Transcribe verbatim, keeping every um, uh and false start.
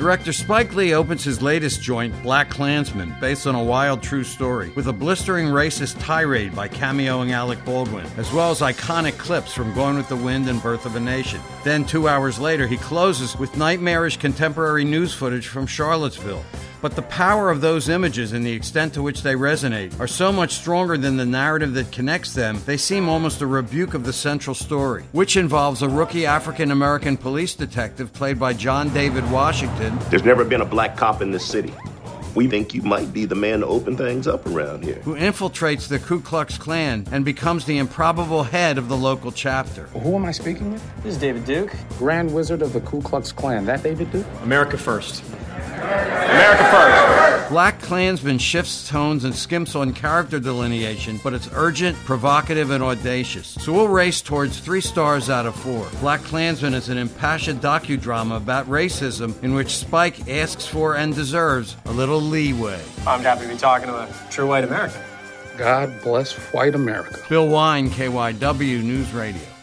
Director Spike Lee opens his latest joint, BlacKkKlansman, based on a wild true story, with a blistering racist tirade by cameoing Alec Baldwin, as well as iconic clips from Gone with the Wind and Birth of a Nation. Then, two hours later, he closes with nightmarish contemporary news footage from Charlottesville. But the power of those images and the extent to which they resonate are so much stronger than the narrative that connects them, they seem almost a rebuke of the central story, which involves a rookie African-American police detective played by John David Washington. There's never been a black cop in this city. We think you might be the man to open things up around here. Who infiltrates the Ku Klux Klan and becomes the improbable head of the local chapter. Well, who am I speaking with? This is David Duke. Grand Wizard of the Ku Klux Klan. That David Duke? America first. America first. BlacKkKlansman shifts tones and skims on character delineation, but it's urgent, provocative, and audacious. So we'll race towards three stars out of four. BlacKkKlansman is an impassioned docudrama about racism in which Spike asks for and deserves a little leeway. I'm happy to be talking to a true white American. God bless white America. Bill Wine, K Y W News Radio.